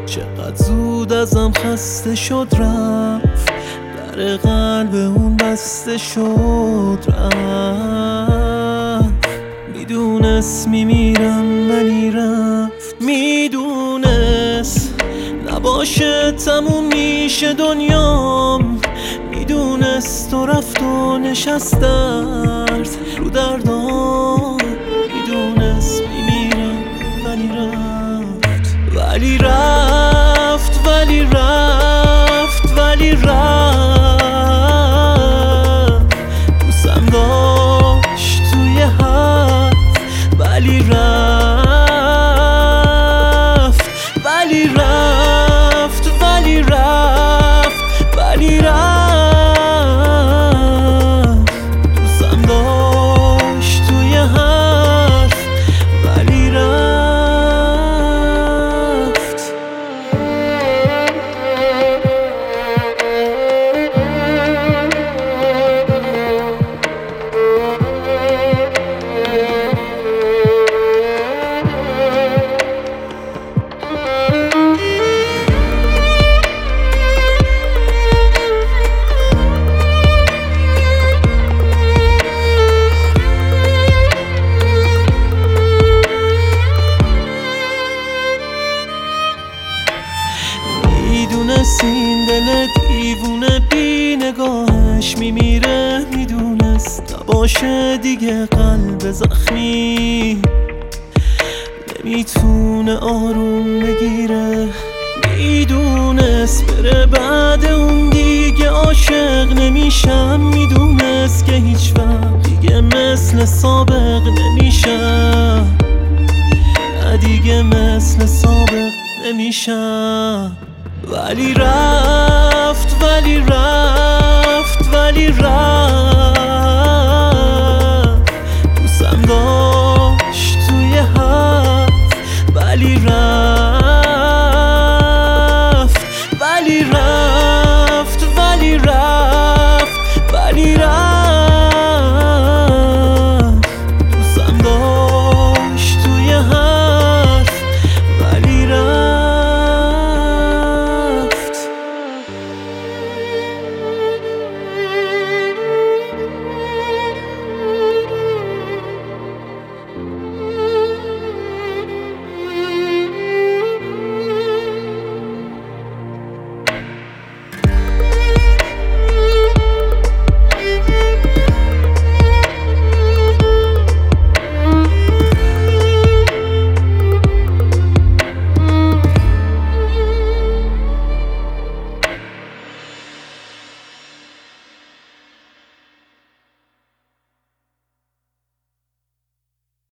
چقدر زود ازم خسته شد رفت، در قلب اون بسته شد رفت. میدونست میمیرم ولی رفت، میدونست نباشه تموم میشه دنیام، میدونست و رفت و نشست درد رو دردام، میدونست میمیرم ولی رفت، ولی رفت، ولی رفت، ولی رفت. دوستم داشت توی حرف ولی رفت، ولی رفت، ولی رفت، ولی رفت. دوستم داشت توی حرف ولی رفت. میدونست این دل دیوونه بی نگاهش میمیره، میدونست نباشه دیگه قلب زخمی نمیتونه آروم بگیره، میدونست بره بعد اون دیگه عاشق نمیشم، میدونست که هیچ وقت دیگه مثل سابق نمیشم، دیگه مثل سابق نمیشم. ولی رفت، ولی رفت، ولی رفت.